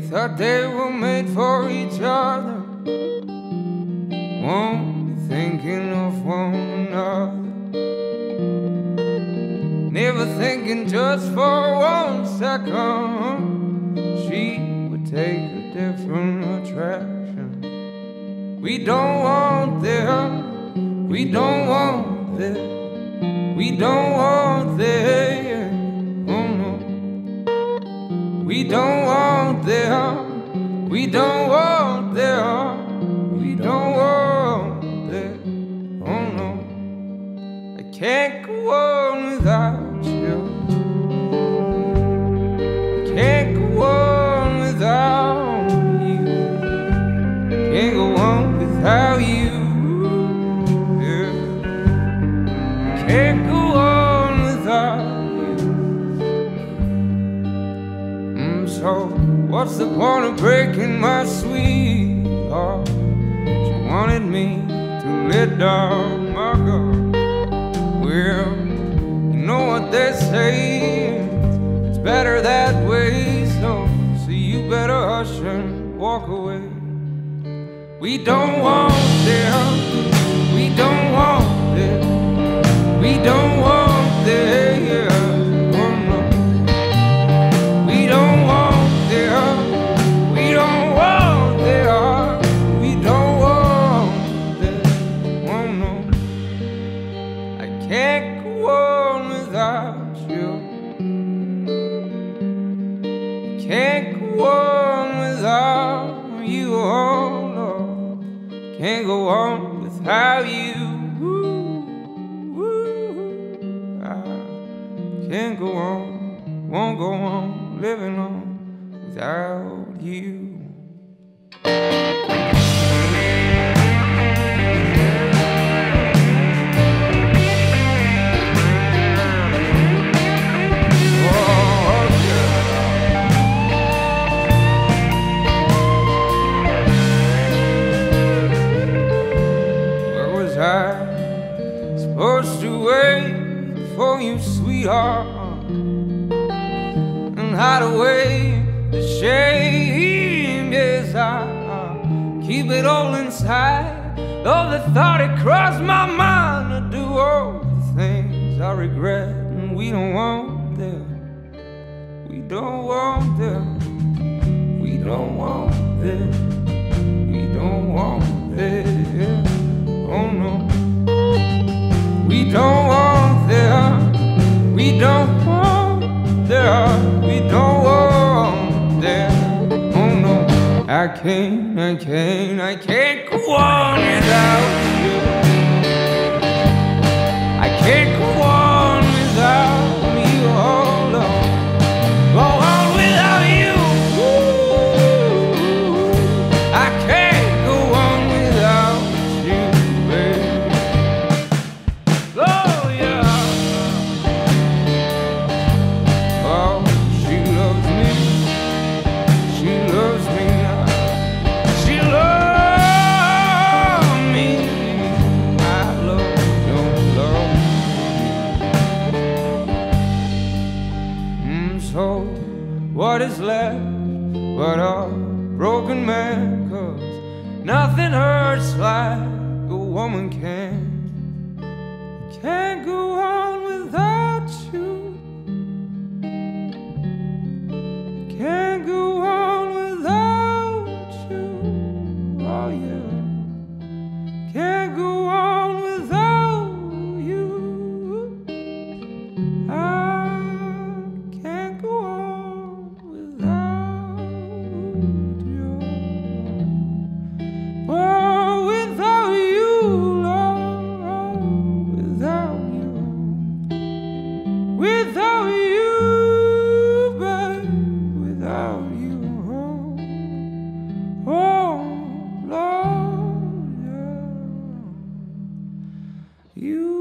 thought they were made for each other, only thinking of one another, never thinking just for 1 second she would take a different attraction. We don't want them, we don't want them, we don't want them, oh no. We don't want them, we don't want them, we don't want them, oh no. I can't go on without you, I can't go on without you, can't go on without you, yeah. Can't go on without you. So what's the point of breaking my sweetheart? She wanted me to let down my guard. Well, you know what they say, it's better that way. So you better hush and walk away. We don't want them, we don't want them, we don't want them, yeah. Oh no. We don't want them, we don't want them, we don't want them, oh no. I can't go on without you, can't go on without you, oh no. Can't go on without you, I can't go on, won't go on living on without you. I supposed to wait for you, sweetheart, and hide away the shame. Yes, I keep it all inside, though the thought it crossed my mind to do all the things I regret. And we don't want them, we don't want them, we don't want them, we don't want them, oh no. We don't want them, we don't want them, we don't want them, oh no. I can't go on without you, I can't go on without you, oh no. Go on without you, ooh, I can't go on without you, baby. Oh yeah. Oh, she loves me, she loves me, she loves me, I don't love me. So what is left but a broken man? 'Cause nothing hurts like a woman can. Can't go on without you, can't go on without you, oh yeah. Can't go on without you, I can't go on without you, oh, without you, Lord, without you, without you, babe, without you, oh, oh Lord, yeah. You